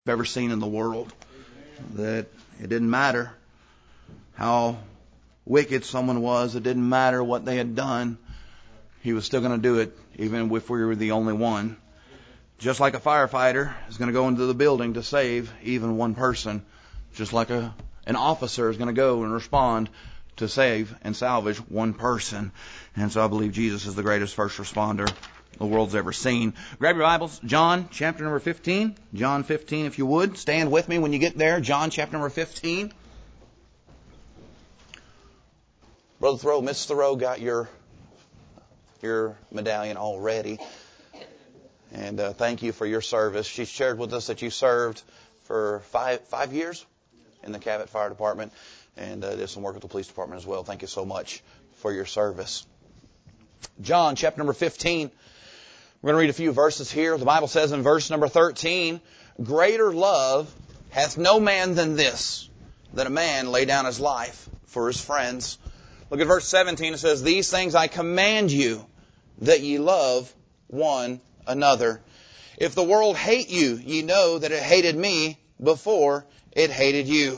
ever seen in the world. That it didn't matter how wicked someone was. It didn't matter what they had done. He was still going to do it, even if we were the only one. Just like a firefighter is going to go into the building to save even one person. Just like an officer is going to go and respond to save and salvage one person. And so I believe Jesus is the greatest first responder the world's ever seen. Grab your Bibles. John chapter number 15. John 15, if you would. Stand with me when you get there. John chapter number 15. Brother Thoreau, Miss Thoreau got your medallion already. And thank you for your service. She shared with us that you served for five years in the Cabot Fire Department and did some work with the police department as well. Thank you so much for your service. John chapter number 15. We're going to read a few verses here. The Bible says in verse number 13, "Greater love hath no man than this, that a man lay down his life for his friends." Look at verse 17. It says, "These things I command you, that ye love one another. If the world hate you, ye know that it hated me before it hated you.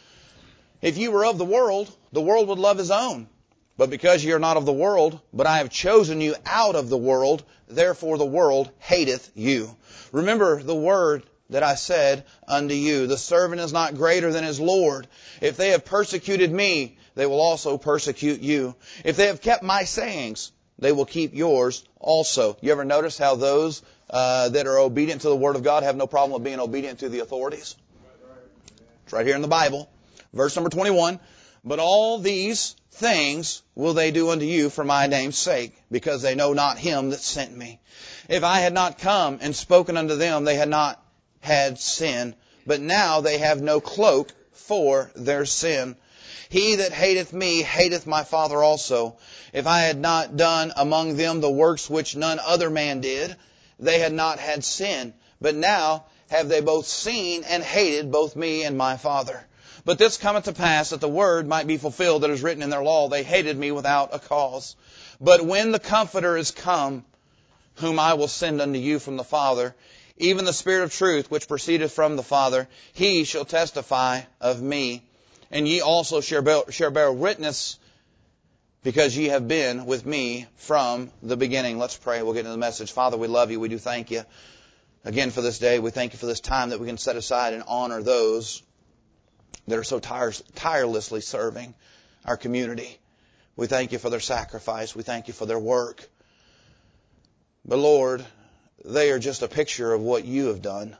If you were of the world would love his own. But because ye are not of the world, but I have chosen you out of the world, therefore the world hateth you. Remember the word that I said unto you, the servant is not greater than his Lord. If they have persecuted me, they will also persecute you. If they have kept my sayings, they will keep yours also." You ever notice how those that are obedient to the Word of God have no problem with being obedient to the authorities? It's right here in the Bible. Verse number 21, "But all these things will they do unto you for my name's sake, because they know not him that sent me. If I had not come and spoken unto them, they had not had sin. But now they have no cloak for their sin. He that hateth me hateth my Father also. If I had not done among them the works which none other man did, they had not had sin. But now have they both seen and hated both me and my Father. But this cometh to pass that the word might be fulfilled that is written in their law, they hated me without a cause. But when the Comforter is come, whom I will send unto you from the Father, even the Spirit of truth which proceedeth from the Father, he shall testify of me. And ye also shall bear witness, because ye have been with me from the beginning." Let's pray. We'll get into the message. Father, we love you. We do thank you again for this day. We thank you for this time that we can set aside and honor those that are so tirelessly serving our community. We thank you for their sacrifice. We thank you for their work. But Lord, they are just a picture of what you have done.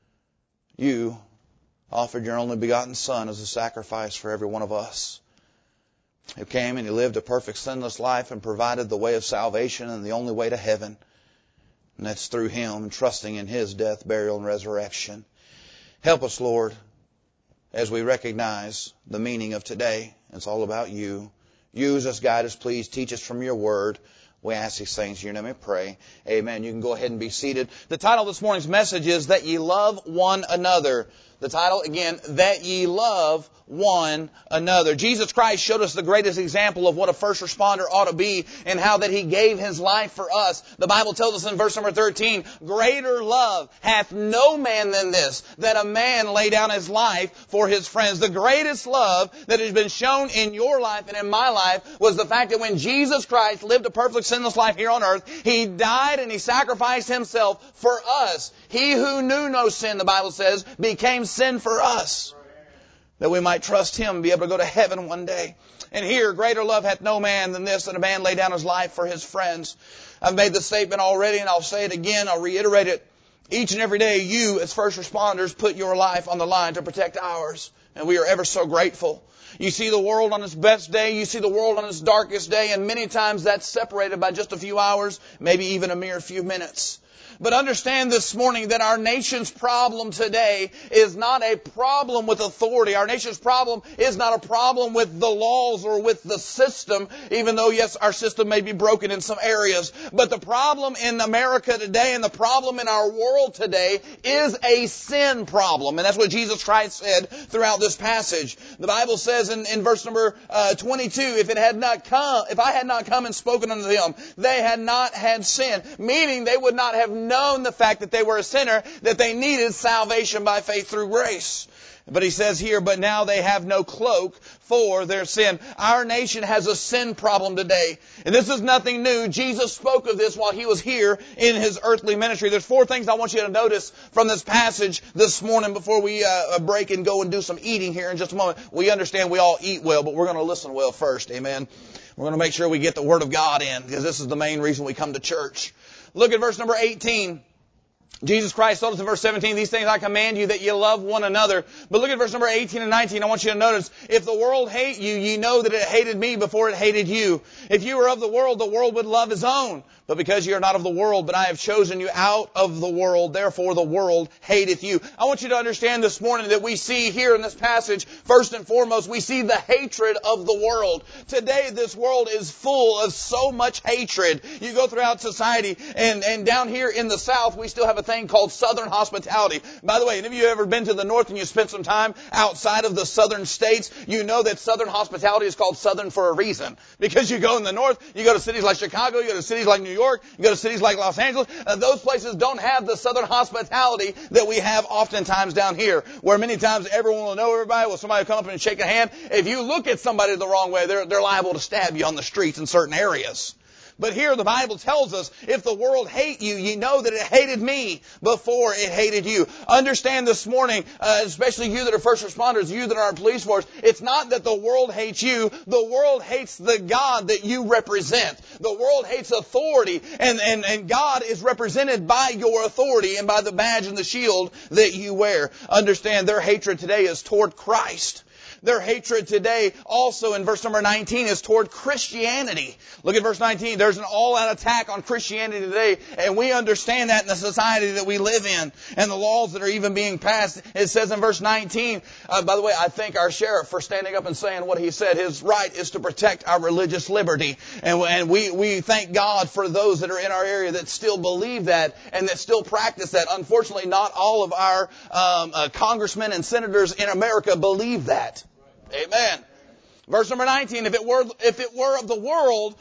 You offered your only begotten Son as a sacrifice for every one of us. He came and He lived a perfect sinless life and provided the way of salvation and the only way to heaven. And that's through Him and trusting in His death, burial, and resurrection. Help us, Lord, as we recognize the meaning of today. It's all about you. Use us, guide us, please. Teach us from your word. We ask these things in your name and pray. Amen. You can go ahead and be seated. The title of this morning's message is That Ye Love One Another. The title, again, That Ye Love One Another. Jesus Christ showed us the greatest example of what a first responder ought to be and how that He gave His life for us. The Bible tells us in verse number 13, "Greater love hath no man than this, that a man lay down his life for his friends." The greatest love that has been shown in your life and in my life was the fact that when Jesus Christ lived a perfect sinless life here on earth, He died and He sacrificed Himself for us. He who knew no sin, the Bible says, became sin for us, that we might trust Him and be able to go to heaven one day. And here, greater love hath no man than this, that a man lay down his life for his friends. I've made the statement already, and I'll say it again. I'll reiterate it. Each and every day, you as first responders put your life on the line to protect ours, and we are ever so grateful. You see the world on its best day, you see the world on its darkest day, and many times that's separated by just a few hours, maybe even a mere few minutes. But understand this morning that our nation's problem today is not a problem with authority. Our nation's problem is not a problem with the laws or with the system, even though, yes, our system may be broken in some areas. But the problem in America today and the problem in our world today is a sin problem. And that's what Jesus Christ said throughout this passage. The Bible says in verse number 22, if I had not come and spoken unto them, they had not had sin. Meaning they would not have known the fact that they were a sinner, that they needed salvation by faith through grace. But he says here, but now they have no cloak for their sin. Our nation has a sin problem today. And this is nothing new. Jesus spoke of this while he was here in his earthly ministry. There's 4 things I want you to notice from this passage this morning before we break and go and do some eating here in just a moment. We understand we all eat well, but we're going to listen well first. Amen. We're going to make sure we get the Word of God in, because this is the main reason we come to church. Look at verse number 18. Jesus Christ told us in verse 17, these things I command you, that you love one another. But look at verse number 18 and 19. I want you to notice, if the world hate you, ye know that it hated me before it hated you. If you were of the world would love his own. But because you are not of the world, but I have chosen you out of the world, therefore the world hateth you. I want you to understand this morning that we see here in this passage, first and foremost, we see the hatred of the world. Today this world is full of so much hatred. You go throughout society, and down here in the South, we still have a thing called Southern hospitality. By the way, have you ever been to the North and you spent some time outside of the Southern states? You know that Southern hospitality is called Southern for a reason. Because you go in the North, you go to cities like Chicago, you go to cities like New York, you go to cities like Los Angeles, those places don't have the Southern hospitality that we have oftentimes down here, where many times everyone will know everybody, somebody will come up and shake a hand. If you look at somebody the wrong way, they're liable to stab you on the streets in certain areas. But here the Bible tells us, if the world hate you, ye know that it hated me before it hated you. Understand this morning, especially you that are first responders, you that are in police force, it's not that the world hates you. The world hates the God that you represent. The world hates authority, and God is represented by your authority and by the badge and the shield that you wear. Understand, their hatred today is toward Christ. Their hatred today also in verse number 19 is toward Christianity. Look at verse 19. There's an all-out attack on Christianity today, and we understand that in the society that we live in and the laws that are even being passed. It says in verse 19, by the way, I thank our sheriff for standing up and saying what he said. His right is to protect our religious liberty. And we thank God for those that are in our area that still believe that and that still practice that. Unfortunately, not all of our congressmen and senators in America believe that. Amen. Verse number 19, if it were of the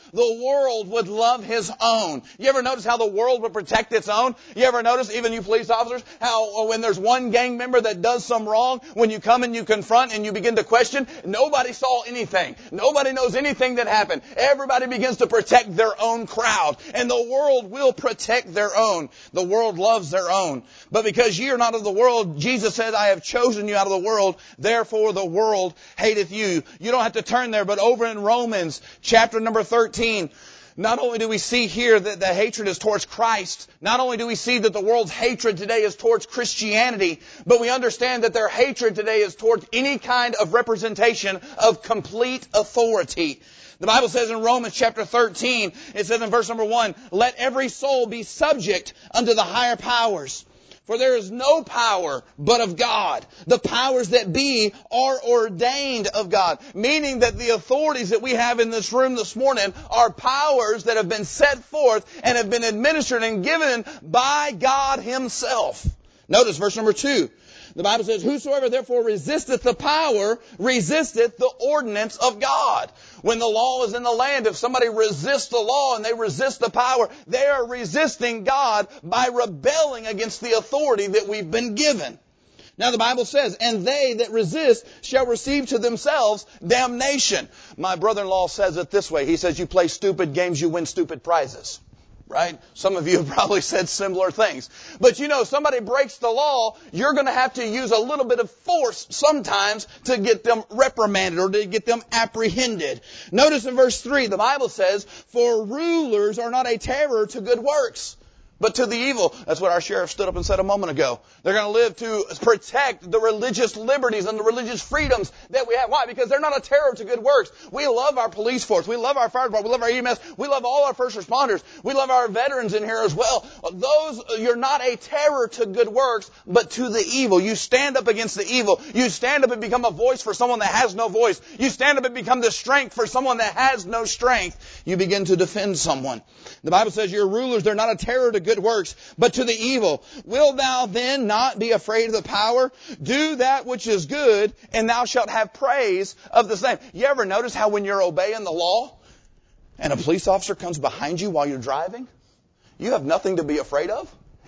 world would love his own. You ever notice how the world would protect its own? You ever notice, even you police officers, how when there's one gang member that does some wrong, when you come and you confront and you begin to question, nobody saw anything. Nobody knows anything that happened. Everybody begins to protect their own crowd. And the world will protect their own. The world loves their own. But because ye are not of the world, Jesus said, I have chosen you out of the world, therefore the world hateth you. You don't have to turn there, but over in Romans chapter number 13, not only do we see here that the hatred is towards Christ, not only do we see that the world's hatred today is towards Christianity, but we understand that their hatred today is towards any kind of representation of complete authority. The Bible says in Romans chapter 13, it says in verse number 1, let every soul be subject unto the higher powers. For there is no power but of God. The powers that be are ordained of God. Meaning that the authorities that we have in this room this morning are powers that have been set forth and have been administered and given by God Himself. Notice verse number 2. The Bible says, whosoever therefore resisteth the power, resisteth the ordinance of God. When the law is in the land, if somebody resists the law and they resist the power, they are resisting God by rebelling against the authority that we've been given. Now the Bible says, and they that resist shall receive to themselves damnation. My brother-in-law says it this way. He says, you play stupid games, you win stupid prizes. Right? Some of you have probably said similar things. But you know, somebody breaks the law, you're going to have to use a little bit of force sometimes to get them reprimanded or to get them apprehended. Notice in verse 3, the Bible says, for rulers are not a terror to good works, but to the evil. That's what our sheriff stood up and said a moment ago. They're going to live to protect the religious liberties and the religious freedoms that we have. Why? Because they're not a terror to good works. We love our police force. We love our fire department. We love our EMS. We love all our first responders. We love our veterans in here as well. You're not a terror to good works, but to the evil. You stand up against the evil. You stand up and become a voice for someone that has no voice. You stand up and become the strength for someone that has no strength. You begin to defend someone. The Bible says your rulers, they're not a terror to good works, but to the evil. Wilt thou then not be afraid of the power? Do that which is good, and thou shalt have praise of the same. You ever notice how when you're obeying the law, and a police officer comes behind you while you're driving, you have nothing to be afraid of?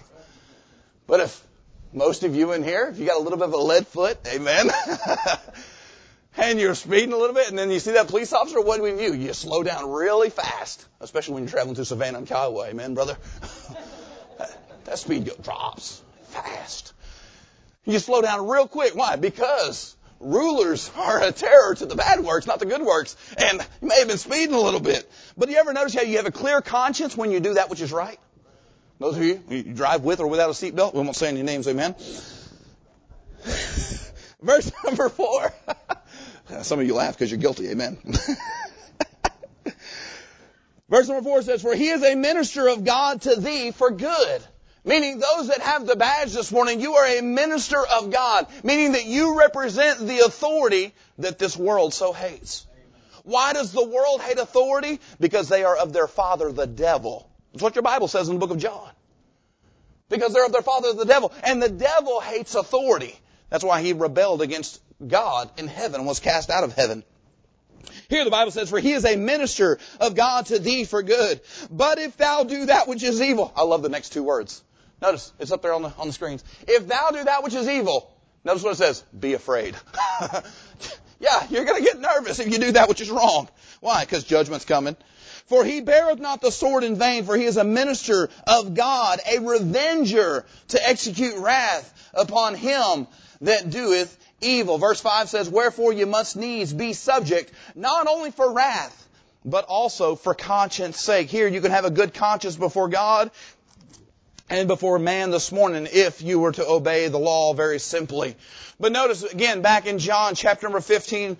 But if most of you in here, if you got a little bit of a lead foot, amen, and you're speeding a little bit, and then you see that police officer, what do we do? You slow down really fast, especially when you're traveling through Savannah and Kiowa, amen, brother? That speed drops fast. You slow down real quick. Why? Because rulers are a terror to the bad works, not the good works. And you may have been speeding a little bit. But do you ever notice how you have a clear conscience when you do that which is right? Those of you drive with or without a seatbelt, we won't say any names, amen. Verse number 4. Some of you laugh because you're guilty, amen. Verse number 4 says, for he is a minister of God to thee for good. Meaning those that have the badge this morning, you are a minister of God. Meaning that you represent the authority that this world so hates. Why does the world hate authority? Because they are of their father, the devil. That's what your Bible says in the book of John. Because they're of their father, the devil. And the devil hates authority. That's why he rebelled against God in heaven and was cast out of heaven. Here the Bible says, for he is a minister of God to thee for good. But if thou do that which is evil. I love the next two words. Notice, it's up there on the screens. If thou do that which is evil. Notice what it says. Be afraid. Yeah, you're going to get nervous if you do that which is wrong. Why? Because judgment's coming. For he beareth not the sword in vain, for he is a minister of God, a revenger to execute wrath upon him that doeth evil. Verse 5 says, wherefore you must needs be subject, not only for wrath, but also for conscience sake. Here you can have a good conscience before God and before man this morning if you were to obey the law very simply. But notice again, back in John chapter number 15,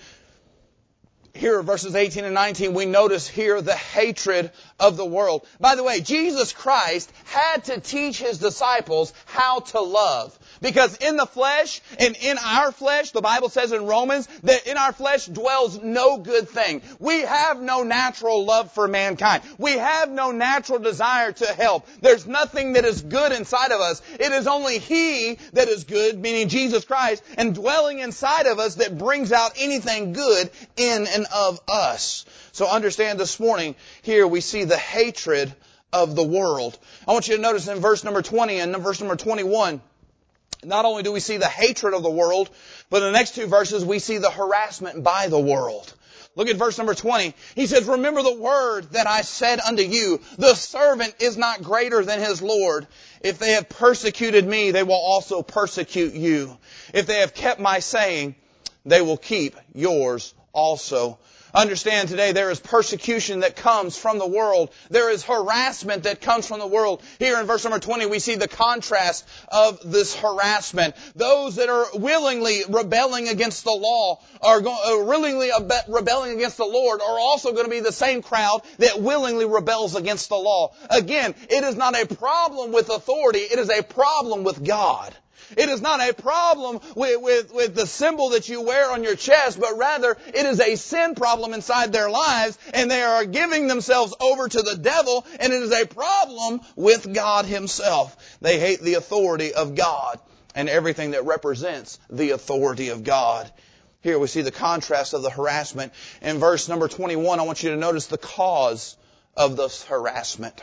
here verses 18 and 19, we notice here the hatred of the world. By the way, Jesus Christ had to teach His disciples how to love. Because in the flesh, and in our flesh, the Bible says in Romans, that in our flesh dwells no good thing. We have no natural love for mankind. We have no natural desire to help. There's nothing that is good inside of us. It is only He that is good, meaning Jesus Christ, and dwelling inside of us that brings out anything good in and of us. So understand this morning, here we see the hatred of the world. I want you to notice in verse number 20 and verse number 21, not only do we see the hatred of the world, but in the next two verses we see the harassment by the world. Look at verse number 20. He says, remember the word that I said unto you, the servant is not greater than his Lord. If they have persecuted me, they will also persecute you. If they have kept my saying, they will keep yours also. Understand today there is persecution that comes from the world. There is harassment that comes from the world. Here in verse number 20 we see the contrast of this harassment. Those that are willingly rebelling against the law, are willingly rebelling against the Lord, are also going to be the same crowd that willingly rebels against the law. Again, it is not a problem with authority, it is a problem with God. It is not a problem with the symbol that you wear on your chest, but rather it is a sin problem inside their lives, and they are giving themselves over to the devil, and it is a problem with God Himself. They hate the authority of God and everything that represents the authority of God. Here we see the contrast of the harassment. In verse number 21, I want you to notice the cause of this harassment.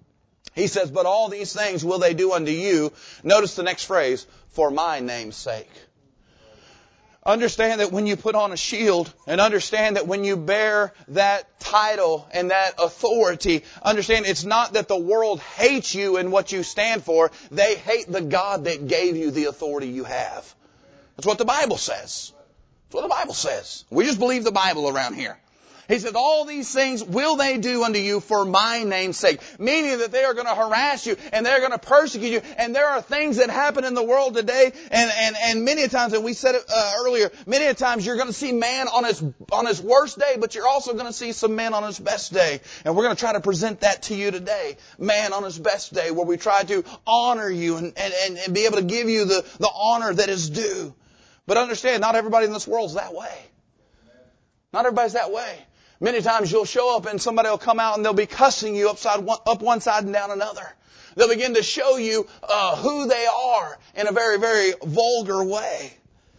He says, but all these things will they do unto you. Notice the next phrase, for my name's sake. Understand that when you put on a shield, and understand that when you bear that title and that authority, understand it's not that the world hates you and what you stand for. They hate the God that gave you the authority you have. That's what the Bible says. That's what the Bible says. We just believe the Bible around here. He said, all these things will they do unto you for my name's sake. Meaning that they are going to harass you and they're going to persecute you. And there are things that happen in the world today. And many times, and we said it earlier, many times you're going to see man on his worst day, but you're also going to see some man on his best day. And we're going to try to present that to you today. Man on his best day, where we try to honor you and be able to give you the honor that is due. But understand, not everybody in this world is that way. Not everybody's that way. Many times you'll show up and somebody will come out and they'll be cussing you up one side and down another. They'll begin to show you who they are in a very, very vulgar way.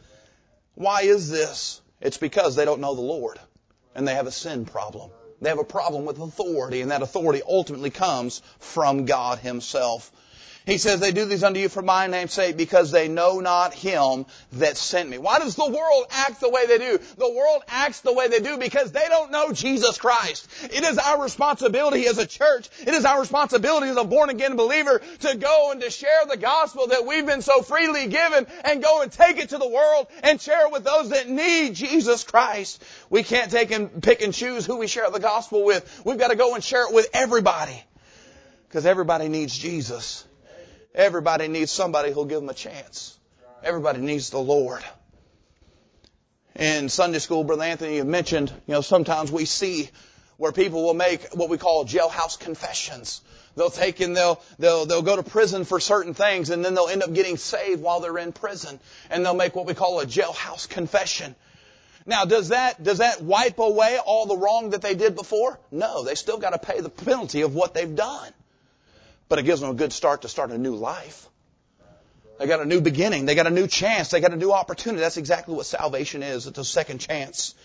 Why is this? It's because they don't know the Lord and they have a sin problem. They have a problem with authority, and that authority ultimately comes from God Himself. He says, they do these unto you for my name's sake because they know not Him that sent me. Why does the world act the way they do? The world acts the way they do because they don't know Jesus Christ. It is our responsibility as a church, it is our responsibility as a born-again believer to go and to share the gospel that we've been so freely given and go and take it to the world and share it with those that need Jesus Christ. We can't take and pick and choose who we share the gospel with. We've got to go and share it with everybody because everybody needs Jesus. Everybody needs somebody who'll give them a chance. Everybody needs the Lord. In Sunday school, Brother Anthony, you mentioned, sometimes we see where people will make what we call jailhouse confessions. They'll take and they'll go to prison for certain things, and then they'll end up getting saved while they're in prison. And they'll make what we call a jailhouse confession. Now, does that wipe away all the wrong that they did before? No, they still got to pay the penalty of what they've done. But it gives them a good start to start a new life. They got a new beginning. They got a new chance. They got a new opportunity. That's exactly what salvation is. It's a second chance.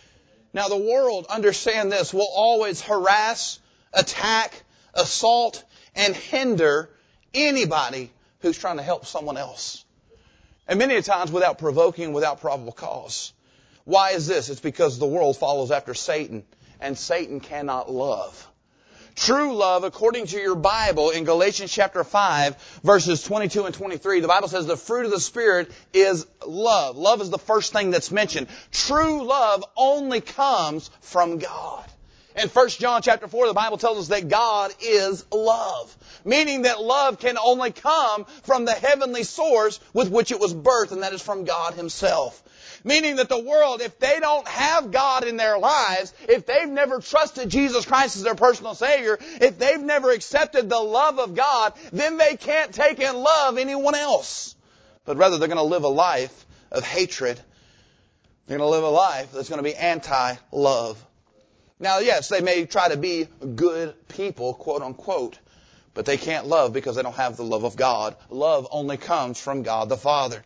Now the world, understand this, will always harass, attack, assault, and hinder anybody who's trying to help someone else. And many times without provoking, without probable cause. Why is this? It's because the world follows after Satan, and Satan cannot love. True love, according to your Bible, in Galatians chapter 5, verses 22 and 23, the Bible says the fruit of the Spirit is love. Love is the first thing that's mentioned. True love only comes from God. In 1 John chapter 4, the Bible tells us that God is love. Meaning that love can only come from the heavenly source with which it was birthed, and that is from God Himself. Meaning that the world, if they don't have God in their lives, if they've never trusted Jesus Christ as their personal Savior, if they've never accepted the love of God, then they can't take and love anyone else. But rather, they're going to live a life of hatred. They're going to live a life that's going to be anti-love. Now, yes, they may try to be good people, quote unquote, but they can't love because they don't have the love of God. Love only comes from God the Father.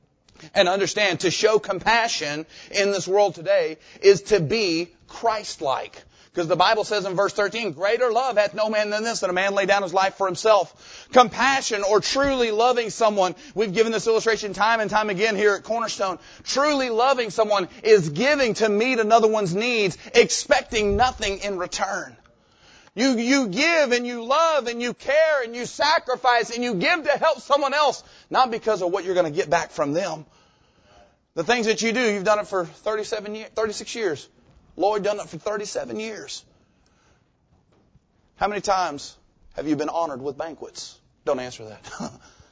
And understand, to show compassion in this world today is to be Christ-like. Because the Bible says in verse 13, greater love hath no man than this, that a man lay down his life for himself. Compassion, or truly loving someone, we've given this illustration time and time again here at Cornerstone. Truly loving someone is giving to meet another one's needs, expecting nothing in return. You give and you love and you care and you sacrifice and you give to help someone else, not because of what you're going to get back from them. The things that you do, you've done it for 36 years. Lloyd done it for 37 years. How many times have you been honored with banquets? Don't answer that.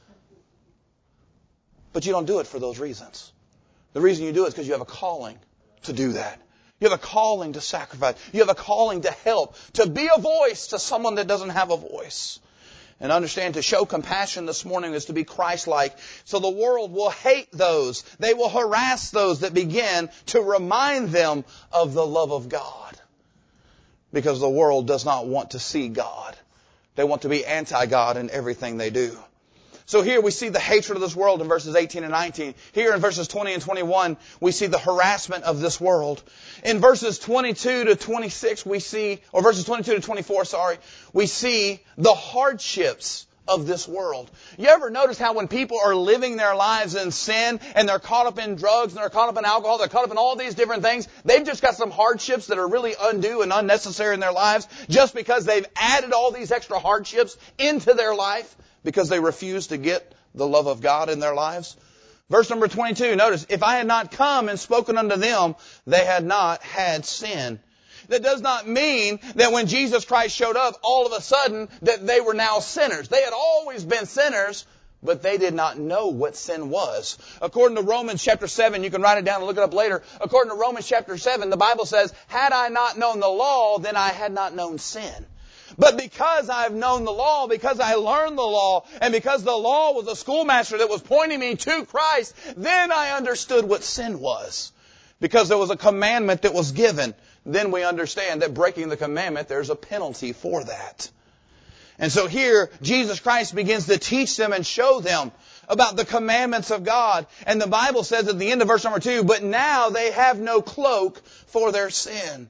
But you don't do it for those reasons. The reason you do it is because you have a calling to do that. You have a calling to sacrifice. You have a calling to help, to be a voice to someone that doesn't have a voice. And understand, to show compassion this morning is to be Christ-like. So the world will hate those. They will harass those that begin to remind them of the love of God. Because the world does not want to see God. They want to be anti-God in everything they do. So here we see the hatred of this world in verses 18 and 19. Here in verses 20 and 21, we see the harassment of this world. In verses 22 to 26, we see, or verses 22 to 24, we see the hardships of this world. You ever notice how when people are living their lives in sin and they're caught up in drugs and they're caught up in alcohol, they're caught up in all these different things, they've just got some hardships that are really undue and unnecessary in their lives just because they've added all these extra hardships into their life because they refuse to get the love of God in their lives. Verse number 22, notice, if I had not come and spoken unto them, they had not had sin. That does not mean that when Jesus Christ showed up, all of a sudden that they were now sinners. They had always been sinners, but they did not know what sin was. According to Romans chapter 7, you can write it down and look it up later. According to Romans chapter 7, the Bible says, had I not known the law, then I had not known sin. But because I've known the law, because I learned the law, and because the law was a schoolmaster that was pointing me to Christ, then I understood what sin was. Because there was a commandment that was given. Then we understand that breaking the commandment, there's a penalty for that. And so here, Jesus Christ begins to teach them and show them about the commandments of God. And the Bible says at the end of verse number 2, but now they have no cloak for their sin.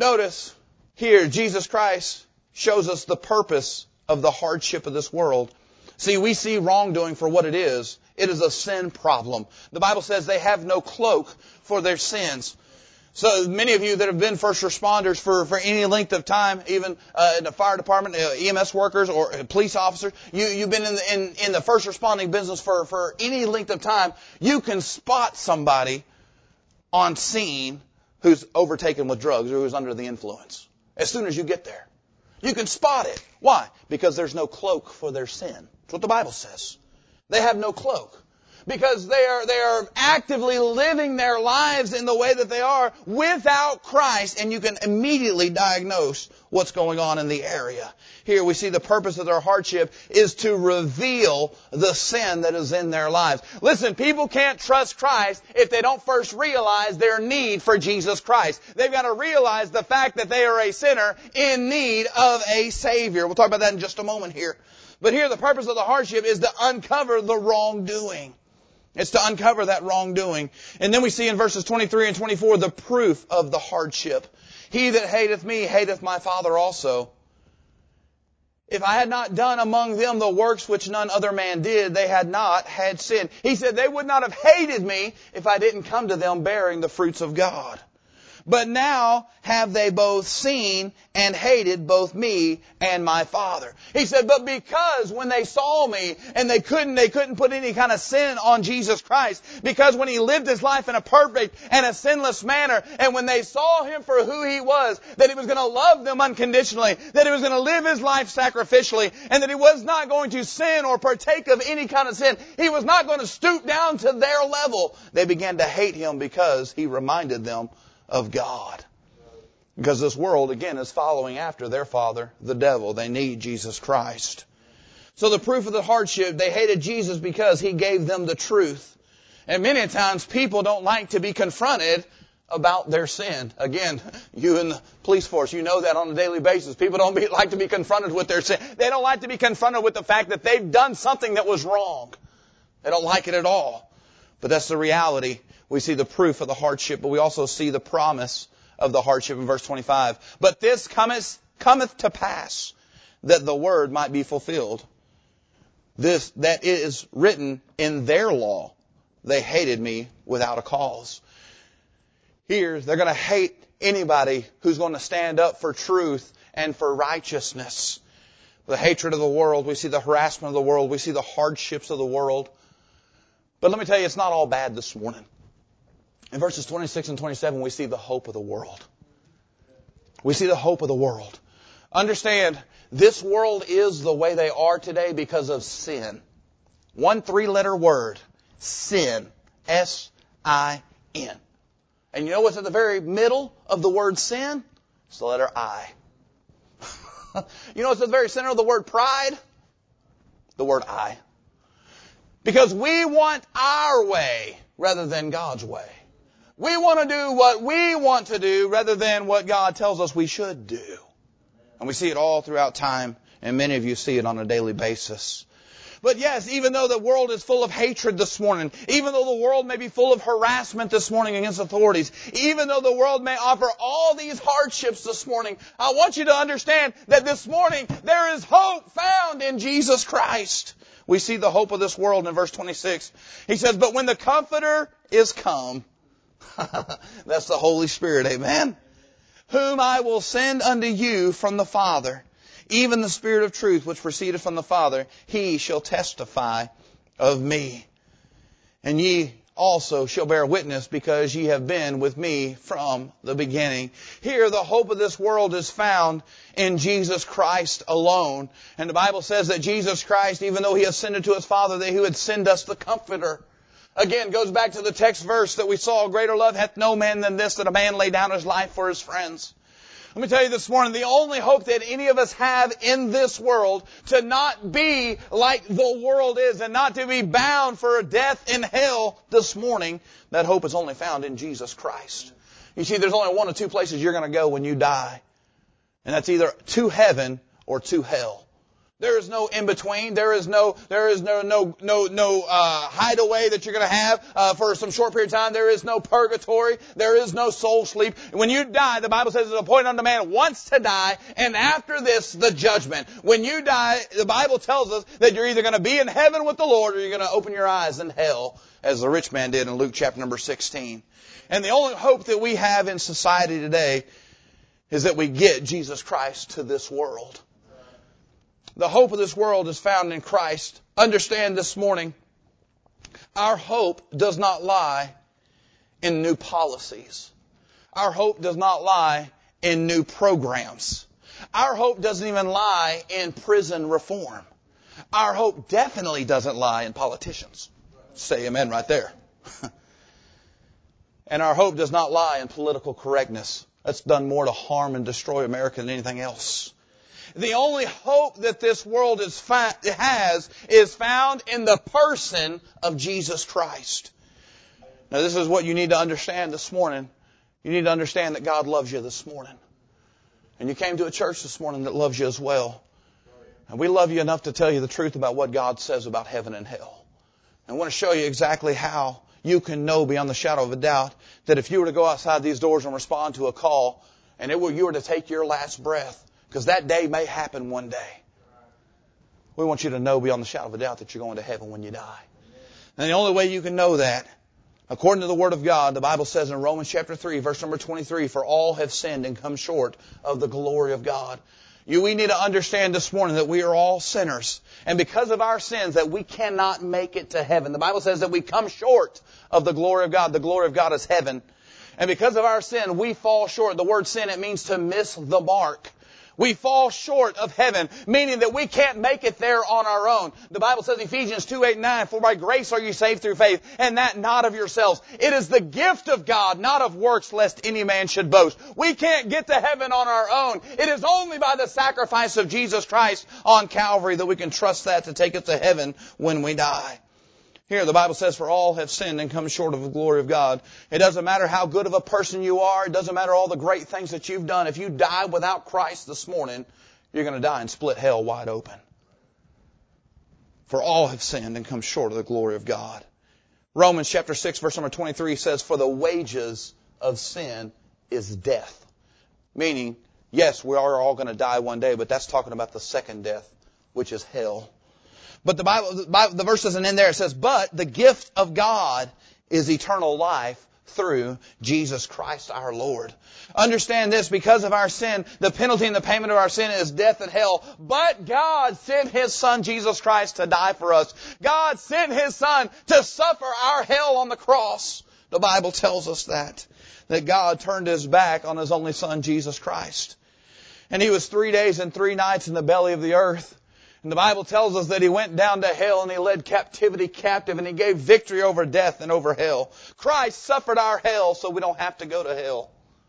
Notice, here, Jesus Christ shows us the purpose of the hardship of this world. See, we see wrongdoing for what it is. It is a sin problem. The Bible says they have no cloak for their sins. So many of you that have been first responders for any length of time, even in the fire department, EMS workers or police officers, you've been in the first responding business for any length of time, you can spot somebody on scene who's overtaken with drugs or who's under the influence. As soon as you get there. You can spot it. Why? Because there's no cloak for their sin. That's what the Bible says. They have no cloak. Because they are actively living their lives in the way that they are without Christ, and you can immediately diagnose what's going on in the area. Here we see the purpose of their hardship is to reveal the sin that is in their lives. Listen, people can't trust Christ if they don't first realize their need for Jesus Christ. They've got to realize the fact that they are a sinner in need of a Savior. We'll talk about that in just a moment here. But here the purpose of the hardship is to uncover the wrongdoing. It's to uncover that wrongdoing. And then we see in verses 23 and 24 the proof of the hardship. He that hateth me hateth my Father also. If I had not done among them the works which none other man did, they had not had sin. He said they would not have hated me if I didn't come to them bearing the fruits of God. But now have they both seen and hated both me and my Father. He said, but because when they saw me and they couldn't put any kind of sin on Jesus Christ, because when He lived His life in a perfect and a sinless manner, and when they saw Him for who He was, that He was going to love them unconditionally, that He was going to live His life sacrificially, and that He was not going to sin or partake of any kind of sin. He was not going to stoop down to their level. They began to hate Him because He reminded them of God. Because this world, again, is following after their father, the devil. They need Jesus Christ. So the proof of the hardship, they hated Jesus because He gave them the truth. And many times people don't like to be confronted about their sin. Again, you in the police force, you know that on a daily basis. People don't like to be confronted with their sin. They don't like to be confronted with the fact that they've done something that was wrong. They don't like it at all. But that's the reality. We see the proof of the hardship, but we also see the promise of the hardship in verse 25. But this cometh to pass, that the word might be fulfilled. This that is written in their law. They hated me without a cause. Here, they're going to hate anybody who's going to stand up for truth and for righteousness. The hatred of the world, we see the harassment of the world, we see the hardships of the world. But let me tell you, it's not all bad this morning. In verses 26 and 27, we see the hope of the world. We see the hope of the world. Understand, this world is the way they are today because of sin. 1 3-letter word. Sin. S-I-N. And you know what's at the very middle of the word sin? It's the letter I. You know what's at the very center of the word pride? The word I. Because we want our way rather than God's way. We want to do what we want to do rather than what God tells us we should do. And we see it all throughout time, and many of you see it on a daily basis. But yes, even though the world is full of hatred this morning, even though the world may be full of harassment this morning against authorities, even though the world may offer all these hardships this morning, I want you to understand that this morning there is hope found in Jesus Christ. We see the hope of this world in verse 26. He says, but when the Comforter is come, that's the Holy Spirit, amen, whom I will send unto you from the Father, even the Spirit of truth which proceedeth from the Father, He shall testify of me. And ye also shall bear witness, because ye have been with me from the beginning. Here the hope of this world is found in Jesus Christ alone. And the Bible says that Jesus Christ, even though He ascended to His Father, that He would send us the Comforter. Again, goes back to the text verse that we saw, greater love hath no man than this, that a man lay down his life for his friends. Let me tell you this morning, the only hope that any of us have in this world to not be like the world is and not to be bound for death in hell this morning, that hope is only found in Jesus Christ. You see, there's only one of two places you're going to go when you die. And that's either to heaven or to hell. There is no in between. There is no hideaway that you're going to have for some short period of time. There is no purgatory. There is no soul sleep. When you die, the Bible says it's appointed unto man once to die, and after this, the judgment. When you die, the Bible tells us that you're either going to be in heaven with the Lord or you're going to open your eyes in hell, as the rich man did in Luke chapter number 16. And the only hope that we have in society today is that we get Jesus Christ to this world. The hope of this world is found in Christ. Understand this morning, our hope does not lie in new policies. Our hope does not lie in new programs. Our hope doesn't even lie in prison reform. Our hope definitely doesn't lie in politicians. Say amen right there. And our hope does not lie in political correctness. That's done more to harm and destroy America than anything else. The only hope that this world has is found in the person of Jesus Christ. Now, this is what you need to understand this morning. You need to understand that God loves you this morning. And you came to a church this morning that loves you as well. And we love you enough to tell you the truth about what God says about heaven and hell. I want to show you exactly how you can know beyond the shadow of a doubt that if you were to go outside these doors and respond to a call, and you were to take your last breath, because that day may happen one day. We want you to know beyond the shadow of a doubt that you're going to heaven when you die. And the only way you can know that, according to the Word of God, the Bible says in Romans chapter 3, verse number 23, for all have sinned and come short of the glory of God. We need to understand this morning that we are all sinners. And because of our sins, that we cannot make it to heaven. The Bible says that we come short of the glory of God. The glory of God is heaven. And because of our sin, we fall short. The word sin, it means to miss the mark. We fall short of heaven, meaning that we can't make it there on our own. The Bible says, Ephesians 2:8-9, for by grace are you saved through faith, and that not of yourselves. It is the gift of God, not of works, lest any man should boast. We can't get to heaven on our own. It is only by the sacrifice of Jesus Christ on Calvary that we can trust that to take us to heaven when we die. Here, the Bible says, for all have sinned and come short of the glory of God. It doesn't matter how good of a person you are. It doesn't matter all the great things that you've done. If you die without Christ this morning, you're going to die and split hell wide open. For all have sinned and come short of the glory of God. Romans chapter 6, verse number 23 says, for the wages of sin is death. Meaning, yes, we are all going to die one day, but that's talking about the second death, which is hell. But the verse doesn't end there. It says, but the gift of God is eternal life through Jesus Christ our Lord. Understand this, because of our sin, the penalty and the payment of our sin is death and hell. But God sent His Son, Jesus Christ, to die for us. God sent His Son to suffer our hell on the cross. The Bible tells us that God turned His back on His only Son, Jesus Christ. And He was 3 days and 3 nights in the belly of the earth. And the Bible tells us that He went down to hell and He led captivity captive and He gave victory over death and over hell. Christ suffered our hell so we don't have to go to hell.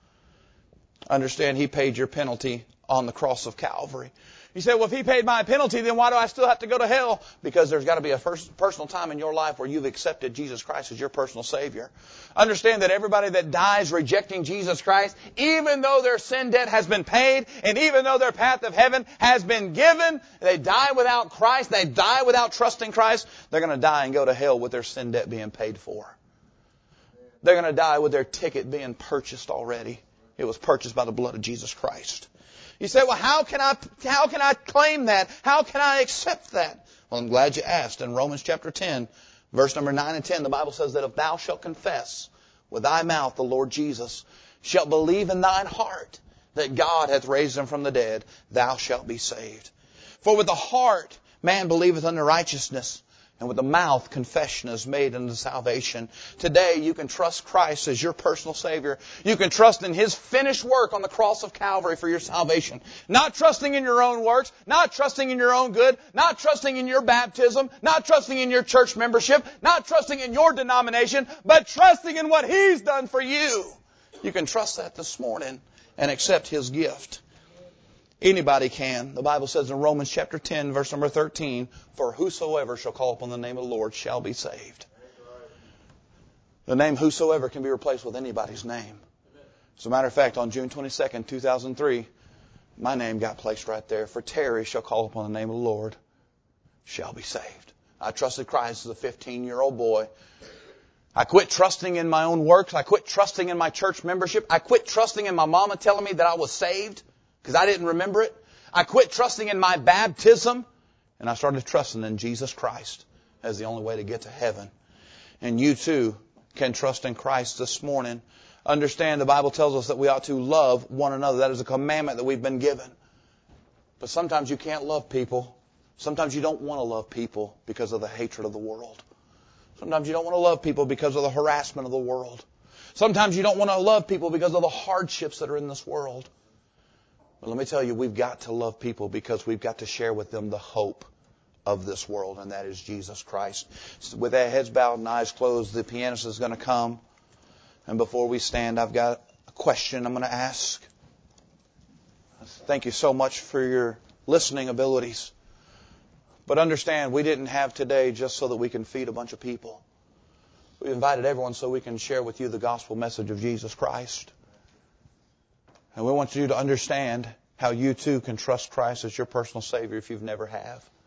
Understand, He paid your penalty on the cross of Calvary. You say, well, if He paid my penalty, then why do I still have to go to hell? Because there's got to be a personal time in your life where you've accepted Jesus Christ as your personal Savior. Understand that everybody that dies rejecting Jesus Christ, even though their sin debt has been paid, and even though their path of heaven has been given, they die without Christ, they die without trusting Christ, they're going to die and go to hell with their sin debt being paid for. They're going to die with their ticket being purchased already. It was purchased by the blood of Jesus Christ. You say, well, how can I claim that? How can I accept that? Well, I'm glad you asked. In Romans chapter 10, verse number 9 and 10, the Bible says that if thou shalt confess with thy mouth the Lord Jesus, shalt believe in thine heart that God hath raised Him from the dead, thou shalt be saved. For with the heart man believeth unto righteousness, and with the mouth confession is made unto salvation. Today you can trust Christ as your personal Savior. You can trust in His finished work on the cross of Calvary for your salvation. Not trusting in your own works, not trusting in your own good, not trusting in your baptism, not trusting in your church membership, not trusting in your denomination, but trusting in what He's done for you. You can trust that this morning and accept His gift. Anybody can. The Bible says in Romans chapter 10, verse number 13, for whosoever shall call upon the name of the Lord shall be saved. The name whosoever can be replaced with anybody's name. As a matter of fact, on June 22nd, 2003, My name got placed right there. For Terry shall call upon the name of the Lord, shall be saved. I trusted Christ as a 15-year-old boy. I quit trusting in my own works. I quit trusting in my church membership. I quit trusting in my mama telling me that I was saved because I didn't remember it. I quit trusting in my baptism, and I started trusting in Jesus Christ as the only way to get to heaven. And you too can trust in Christ this morning. Understand the Bible tells us that we ought to love one another. That is a commandment that we've been given. But sometimes you can't love people. Sometimes you don't want to love people because of the hatred of the world. Sometimes you don't want to love people because of the harassment of the world. Sometimes you don't want to love people because of the hardships that are in this world. But let me tell you, we've got to love people because we've got to share with them the hope of this world, and that is Jesus Christ. So with our heads bowed and eyes closed, the pianist is going to come. And before we stand, I've got a question I'm going to ask. Thank you so much for your listening abilities. But understand, we didn't have today just so that we can feed a bunch of people. We invited everyone so we can share with you the gospel message of Jesus Christ. And we want you to understand how you too can trust Christ as your personal Savior if you've never have.